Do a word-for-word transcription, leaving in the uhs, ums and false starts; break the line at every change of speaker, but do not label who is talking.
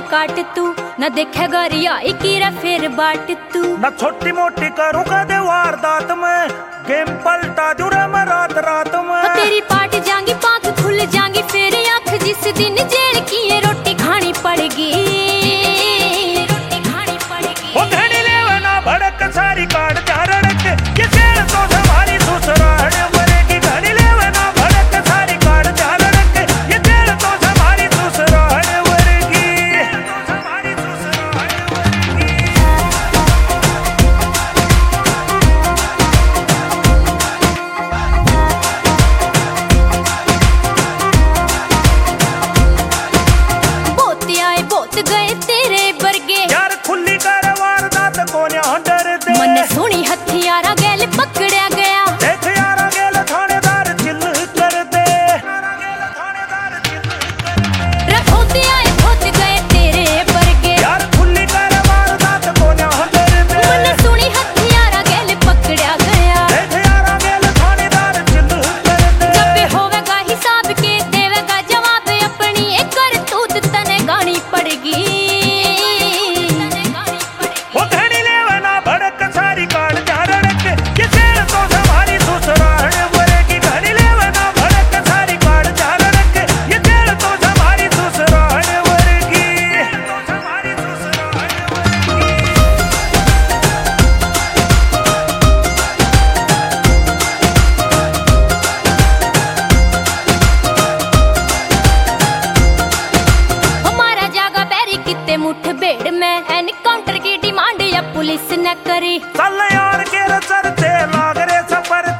काट तू न देखेगा रिया इकीरा फिर बाट तू
न छोटी मोटी करूँ कदे वारदात में गेम पलटा दूँ रे मैं रात रात में
तेरी पाट जाएंगी पाँख खुल जाएंगी फिर आँख जिस दिन जेल की ये रोटी खानी पड़ेगी रोटी खानी पड़ेगी
वो घड़ी ले ना भड़क सारी काट जा रड़क ये जेल तो हमारी ससुराल मरेगी घड़ी ले ना भड़क सारी काट जा रड़क ये जेल तो हमारी ससुराल मरेगी हमारी ससुराल
बहुत आए बहुत गए तेरे बरगे
यार खुली कर वारदात को न्या डर दे
मन सुनी हथियारा गैल पकड़या गया
देख यारा गेल थानेदार चिल कर दे थानेदार चिल कर दे
रखोते आए बहुत गए तेरे बरगे
यार खुली कर वारदात को न्या डर दे
मन सुनी हथियारा गैल पकड़या गया
देख यारा गेल थानेदार चिल कर दे
जब होवेगा हिसाब के देवेगा जवाब अपनी एक करतूत तने गानी पड़ेगी
वो घड़ी ले ना भड़क सारी काट जा रड़क ये जेल तो हमारी ससुराल मरेगी घड़ी ले ना भड़क सारी काट जा रड़क ये जेल तो हमारी ससुराल मरेगी हमारी ससुराल मरेगी
हमारा जागा बैरी किते मुठ भेड़ में एनकाउंटर की डिमांड या पुलिस ने करी
चल यार के चलते लाग रे सफर